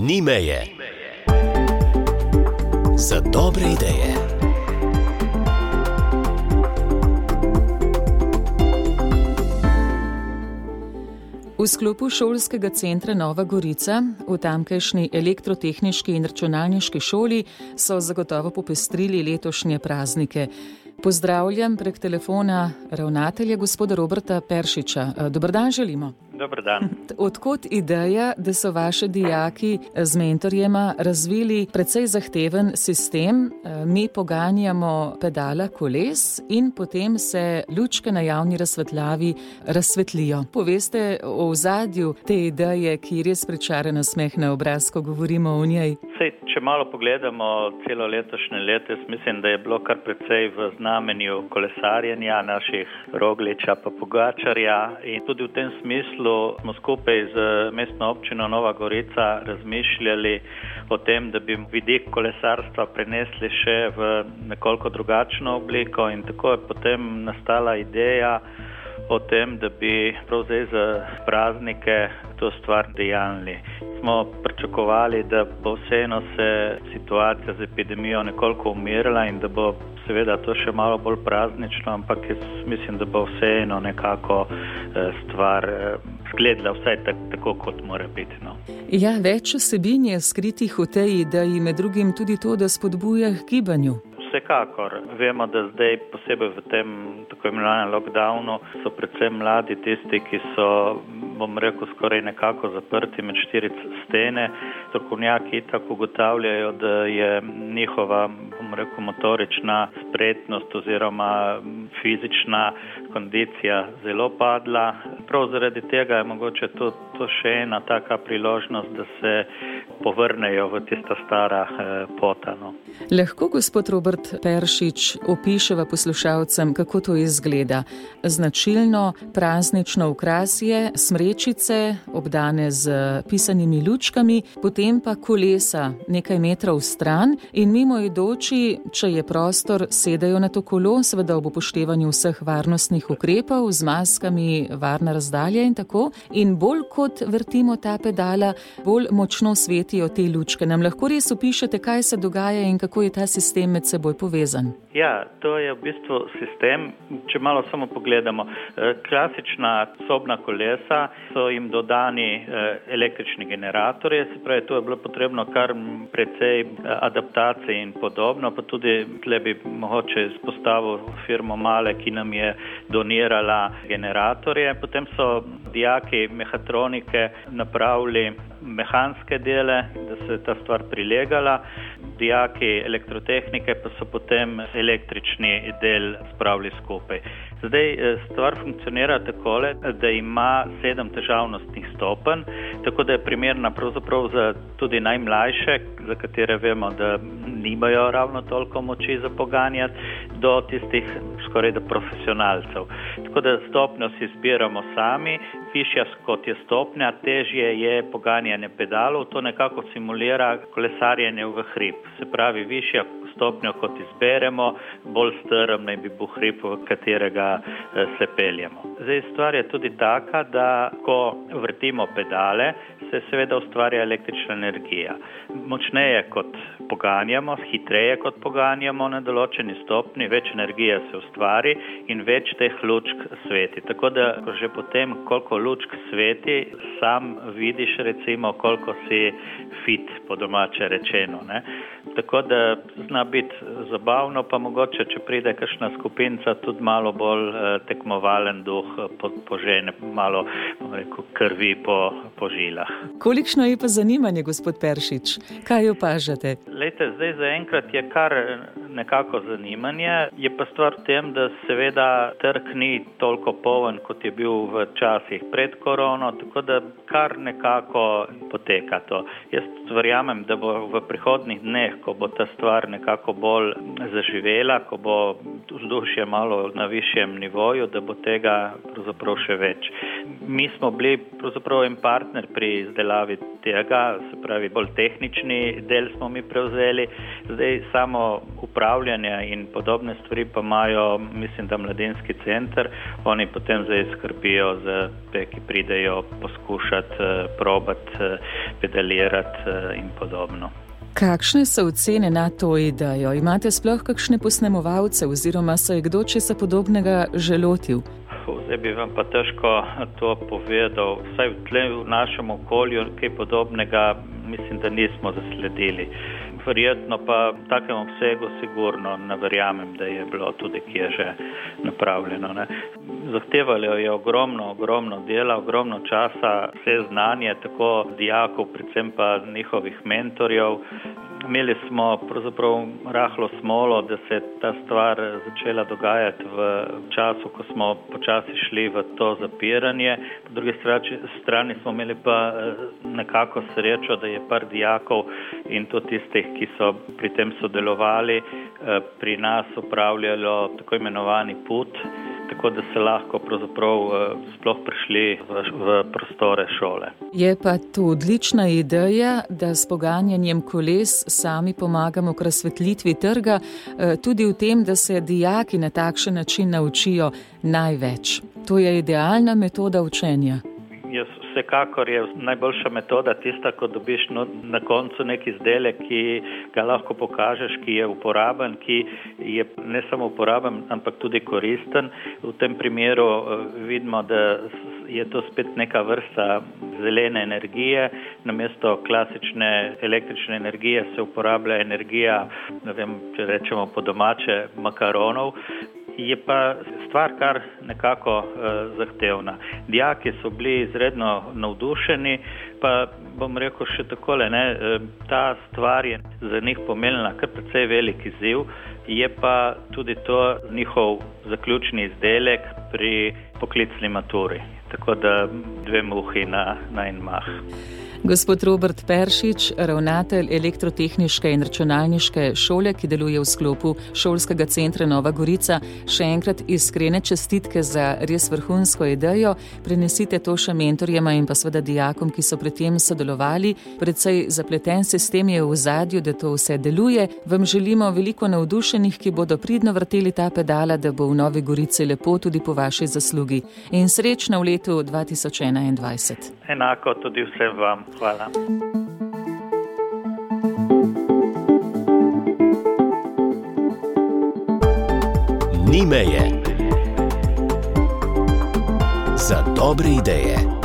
Ni meje. Za dobre ideje. V sklopu šolskega centra Nova Gorica, v tamkajšnji elektrotehniški in računalniški šoli, so zagotovo popestrili letošnje praznike. Pozdravljam prek telefona ravnatelja gospoda Roberta Peršiča. Dober dan želimo. Dober dan. Odkot ideja, da so vaši dijaki z mentorjema razvili precej zahteven sistem? Mi poganjamo pedala koles in potem se lučke na javni razsvetljavi razsvetlijo. Poveste o ozadju te ideje, ki res pričara nasmeh na obraz, ko govorimo o njej. Če malo pogledamo celo letošnje leto, jaz mislim, da je bilo kar precej v znamenju kolesarjenja naših Rogliča pa Pogačarja, in tudi v tem smislu smo skupaj z mestno občino Nova Gorica razmišljali o tem, da bi vidik kolesarstva prenesli še v nekoliko drugačno obliko, in tako je potem nastala ideja o tem, da bi prav zdaj za praznike to stvar dejanili. Smo pričakovali, da bo vseeno se situacija z epidemijo nekoliko umirila in da bo seveda to še malo bolj praznično, ampak jaz mislim, da bo vseeno nekako stvar zgledala vsaj tako, kot mora biti. No. Ja, več vsebin je skritih v tej ideji, med drugim tudi to, da spodbuja k gibanju. Vsekakor. Vemo, da zdaj posebej v tem tako imenovanem lockdownu so predvsem mladi tisti, ki so, bom rekel, skoraj nekako zaprti med štiri stene. Strokovnjaki tako ugotavljajo, da je njihova, bom rekel, motorična spretnost oziroma fizična kondicija zelo padla. Prav zaradi tega je mogoče to še ena taka priložnost, da se povrnejo v tista stara pota. No. Lahko gospod Robert Peršič opiševa poslušalcem, kako to izgleda. Značilno praznično okrasje, smrečice, obdane z pisanimi lučkami, potem pa kolesa nekaj metrov stran in mimoidoči, če je prostor, sedajo na to kolo, seveda ob upoštevanju vseh varnostnih ukrepov, z maskami, varna razdalja in tako. In bolj kot vrtimo ta pedala, bolj močno svetijo te lučke. Nam lahko res opišete, kaj se dogaja in kako je ta sistem med seboj povezan? Ja, to je v bistvu sistem, če malo samo pogledamo. Klasična sobna kolesa so jim dodani električni generatorji, se pravi, to je bilo potrebno kar precej adaptacije in podobno, pa tudi tle bi mogoče izpostavil firmo Male, ki nam je donirala generatorje. Potem so dijaki mehatronike napravili mehanske dele, da se je ta stvar prilegala. Dijaki elektrotehnike pa so potem električni del spravili skupaj. Zdaj stvar funkcionira takole, da ima 7 težavnostnih stopenj, tako da je primerna pravzaprav za tudi najmlajše, za katere vemo, da nimajo ravno toliko moči za poganjati, do tistih skoraj da profesionalcev. Tako da stopnjo si izbiramo sami, višja kot je stopnja, težje je poganjanje pedalov, to nekako simulira kolesarjenje v hrib. Se pravi, višja stopnjo kot izberemo, bolj strm naj bi bil hrib, v katerega se peljemo. Zdaj stvar je tudi taka, da ko vrtimo pedale, se seveda ustvarja električna energija. Močneje kot poganjamo, hitreje kot poganjamo na določeni stopni, več energije se ustvari in več teh lučk sveti. Tako da že potem, koliko lučk sveti, sam vidiš recimo, koliko si fit, po domače rečeno. Ne? Tako da zna biti zabavno, pa mogoče, če pride kakšna skupinca, tudi malo bolj tekmovalen duh požene, malo, bom rekel, krvi po žilah. Kolikšno je pa zanimanje, gospod Peršič? Kaj opažate? Lejte, zdaj zaenkrat je kar nekako zanimanje. Je pa stvar v tem, da seveda trg ni toliko poln, kot je bil v časih pred korono, tako da kar nekako poteka to. Jaz verjamem, da bo v prihodnjih dneh, ko bo ta stvar nekako bolj zaživela, ko bo vzdušje malo na višjem nivoju, da bo tega pravzaprav še več. Mi smo bili pravzaprav en partner pri izdelavi tega, se pravi bolj tehnični del smo mi prevzeli, zdaj samo upravljanje in podobne stvari pa imajo, mislim, da mladinski center, oni potem zdaj skrbijo za te, ki pridejo poskušati, probati, pedalirati in podobno. Kakšne so ocene na to idejo? Imate sploh kakšne posnemovalce oziroma se je kdo česa podobnega že lotil? Zdaj bi vam pa težko to povedal. Vsaj v našem okolju kaj podobnega mislim, da nismo zasledili. Verjetno pa v takem obsegu sigurno ne verjamem, da je bilo tudi kje že napravljeno. Ne. Zahtevalo je ogromno dela, ogromno časa, vse znanje, tako dijakov, predvsem pa njihovih mentorjev. Imeli smo pravzaprav rahlo smolo, da se je ta stvar začela dogajati v času, ko smo počasi šli v to zapiranje. Po drugi strani smo imeli pa nekako srečo, da je par dijakov in to tistih, ki so pri tem sodelovali, pri nas upravljalo tako imenovani put, tako da se lahko pravzaprav sploh prišli v prostore šole. Je pa to odlična ideja, da s poganjanjem koles sami pomagamo k razsvetlitvi trga, tudi v tem, da se dijaki na takšen način naučijo največ. To je idealna metoda učenja. Vsekakor je najboljša metoda tista, ko dobiš na koncu nek izdelek, ki ga lahko pokažeš, ki je uporaben, ki je ne samo uporaben, ampak tudi koristen. V tem primeru vidimo, da je to spet neka vrsta zelene energije. Namesto klasične električne energije se uporablja energija, ne vem, če rečemo po domače, makaronov. Je pa stvar kar nekako zahtevna. Dijaki so bili izredno navdušeni, pa bom rekel še takole, ta stvar je za njih pomenila kar precej velik izziv, je pa tudi to njihov zaključni izdelek pri poklicni maturi. Tako da 2 muhi na en mah. Gospod Robert Peršič, ravnatelj Elektrotehniške in računalniške šole, ki deluje v sklopu šolskega centra Nova Gorica, še enkrat iskrene čestitke za res vrhunsko idejo. Prenesite to še mentorjema in pa seveda dijakom, ki so pri tem sodelovali. Predvsej zapleten sistem je v ozadju, da to vse deluje. Vam želimo veliko navdušenih, ki bodo pridno vrteli ta pedala, da bo v Novi Gorici lepo tudi po vaši zaslugi. In srečno v letu 2021. Enako tudi vsem vam. Hvala. Ni meje za dobre ideje.